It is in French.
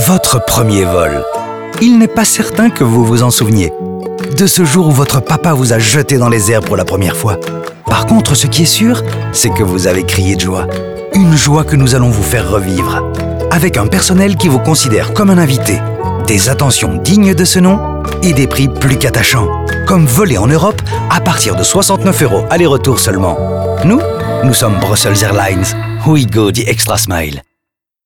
Votre premier vol. Il n'est pas certain que vous vous en souveniez. De ce jour où votre papa vous a jeté dans les airs pour la première fois. Par contre, ce qui est sûr, c'est que vous avez crié de joie. Une joie que nous allons vous faire revivre. Avec un personnel qui vous considère comme un invité, des attentions dignes de ce nom et des prix plus qu'attachants. Comme voler en Europe à partir de 69 € aller-retour seulement. Nous sommes Brussels Airlines. We go the extra smile.